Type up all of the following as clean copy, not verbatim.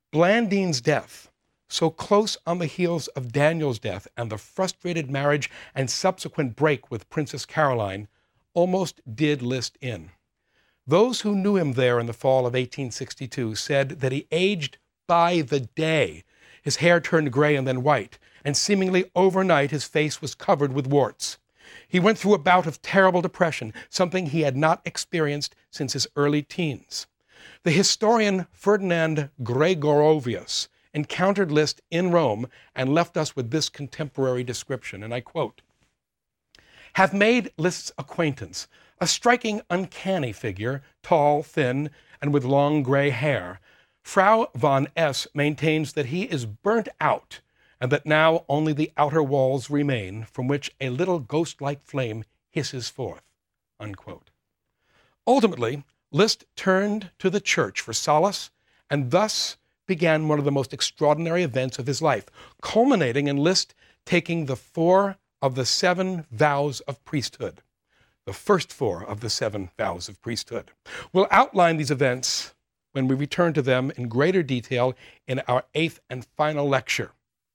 Blandine's death, so close on the heels of Daniel's death and the frustrated marriage and subsequent break with Princess Caroline, almost did Liszt in. Those who knew him there in the fall of 1862 said that he aged by the day. His hair turned gray and then white, and seemingly overnight his face was covered with warts. He went through a bout of terrible depression, something he had not experienced since his early teens. The historian Ferdinand Gregorovius encountered Liszt in Rome and left us with this contemporary description, and I quote, "Have made Liszt's acquaintance, a striking, uncanny figure, tall, thin, and with long gray hair. Frau von S. maintains that he is burnt out, and that now only the outer walls remain, from which a little ghost-like flame hisses forth." Unquote. Ultimately, Liszt turned to the church for solace, and thus began one of the most extraordinary events of his life, culminating in Liszt taking the 4 of the 7 vows of priesthood, the first 4 of the 7 vows of priesthood. We'll outline these events when we return to them in greater detail in our 8th and final lecture.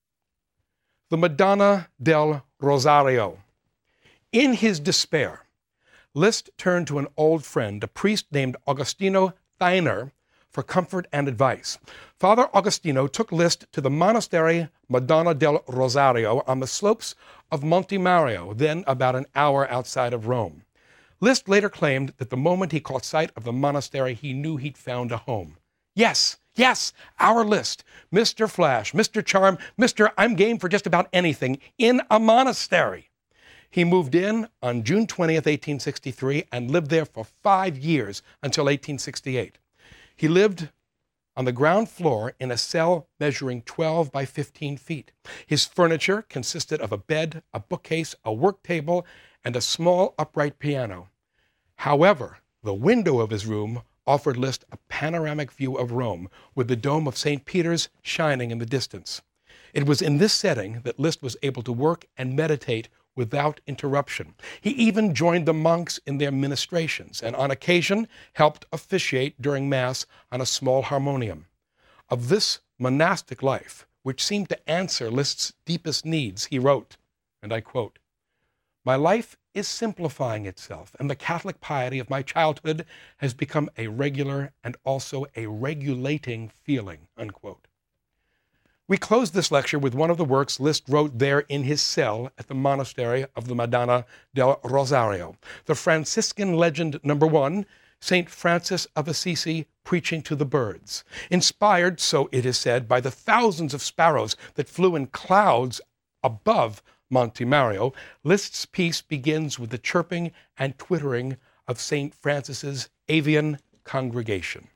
The Madonna del Rosario. In his despair, Liszt turned to an old friend, a priest named Agostino Thainer, for comfort and advice. Father Agostino took Liszt to the monastery Madonna del Rosario on the slopes of Monte Mario, then about an hour outside of Rome. Liszt later claimed that the moment he caught sight of the monastery, he knew he'd found a home. Yes, our Liszt, Mr. Flash, Mr. Charm, Mr. I'm game for just about anything, in a monastery. He moved in on June 20th, 1863, and lived there for 5 years until 1868. He lived on the ground floor in a cell measuring 12 by 15 feet. His furniture consisted of a bed, a bookcase, a work table, and a small upright piano. However, the window of his room offered Liszt a panoramic view of Rome, with the dome of St. Peter's shining in the distance. It was in this setting that Liszt was able to work and meditate without interruption. He even joined the monks in their ministrations, and on occasion helped officiate during Mass on a small harmonium. Of this monastic life, which seemed to answer Liszt's deepest needs, he wrote, and I quote, "My life is simplifying itself, and the Catholic piety of my childhood has become a regular and also a regulating feeling," unquote. We close this lecture with one of the works Liszt wrote there in his cell at the monastery of the Madonna del Rosario, the Franciscan Legend No. 1, St. Francis of Assisi preaching to the birds. Inspired, so it is said, by the thousands of sparrows that flew in clouds above Monte Mario, Liszt's piece begins with the chirping and twittering of St. Francis's avian congregation.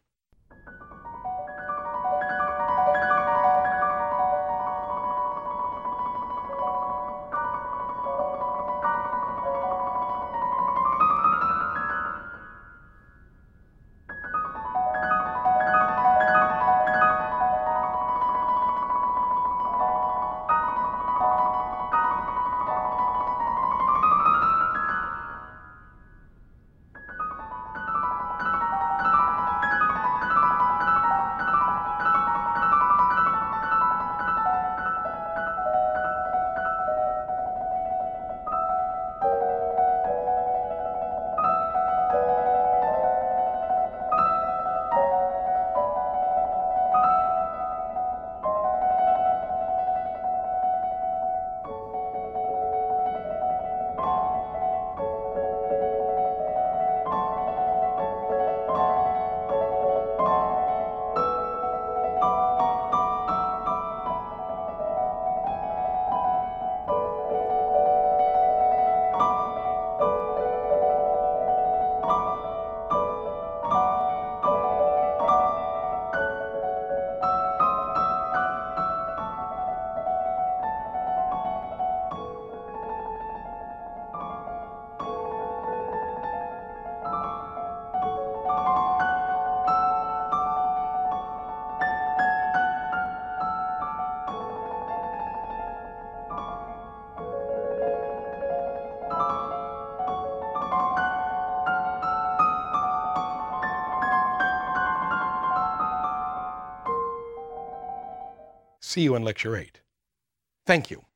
See you in Lecture 8. Thank you.